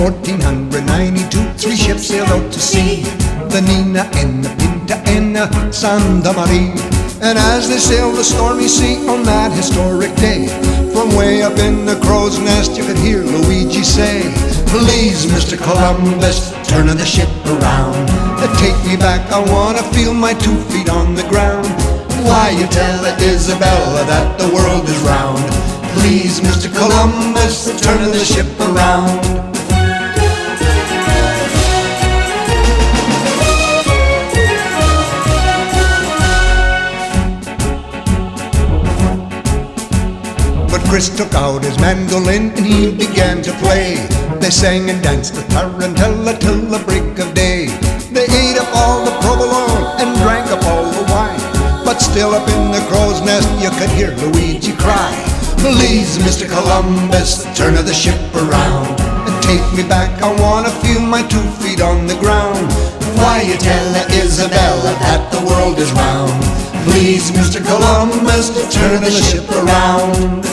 1492, 3 ships sailed out to sea, the Nina and the Pinta and the Santa Maria. And as they sailed the stormy sea on that historic day, from way up in the crow's nest you could hear Luigi say, "Please, Mr. Columbus, turn the ship around. Take me back, I wanna feel my 2 feet on the ground. Why you tell Isabella that the world is round? Please, Mr. Columbus, turn the ship around." But Chris took out his mandolin and he began to play. They sang and danced the tarantella till the break of day. They ate up all the provolone and drank up all the wine, but still up in the crow's nest you could hear Luigi cry, "Please, Mr. Columbus, turn the ship around. Take me back, I wanna feel my 2 feet on the ground. Why you tell Isabella that the world is round? Please, Mr. Columbus, turn the ship around."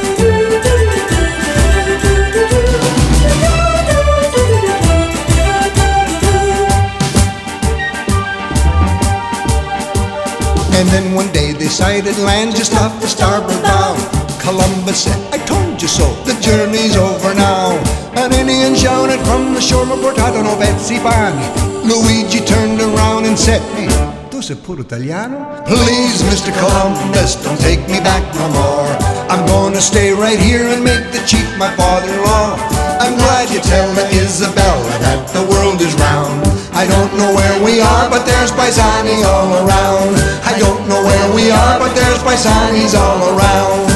And then one day they sighted land just off the starboard bow. Columbus said, "I told you so, the journey's over now." An Indian shouted from the shore, "Ma portato no pezzi pani." Luigi turned around and said, "Hey, tu sei puro italiano? Please, Mr. Columbus, don't take me back no more. I'm gonna stay right here and make the chief my father-in-law. I'm glad you tell Isabella that the world is round. I don't know where we are, but there's paisani all around. I don't know where we are, but there's paisanis all around."